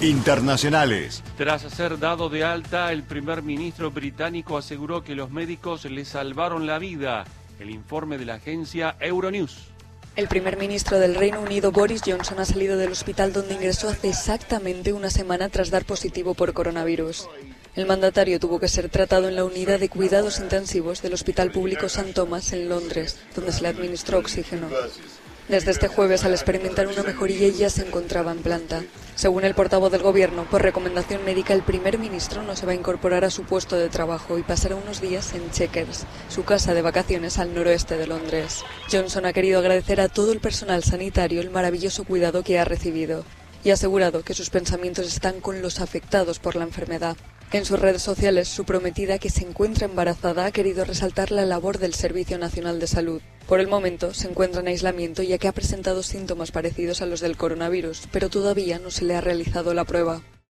Internacionales. Tras ser dado de alta, el primer ministro británico aseguró que los médicos le salvaron la vida. El informe de la agencia Euronews. El primer ministro del Reino Unido, Boris Johnson, ha salido del hospital donde ingresó hace exactamente una semana tras dar positivo por coronavirus. El mandatario tuvo que ser tratado en la unidad de cuidados intensivos del Hospital Público St. Thomas en Londres, donde se le administró oxígeno. Desde este jueves, al experimentar una mejoría, ya se encontraba en planta. Según el portavoz del gobierno, por recomendación médica, el primer ministro no se va a incorporar a su puesto de trabajo y pasará unos días en Chequers, su casa de vacaciones al noroeste de Londres. Johnson ha querido agradecer a todo el personal sanitario el maravilloso cuidado que ha recibido y ha asegurado que sus pensamientos están con los afectados por la enfermedad. En sus redes sociales, su prometida, que se encuentra embarazada, ha querido resaltar la labor del Servicio Nacional de Salud. Por el momento, se encuentra en aislamiento ya que ha presentado síntomas parecidos a los del coronavirus, pero todavía no se le ha realizado la prueba.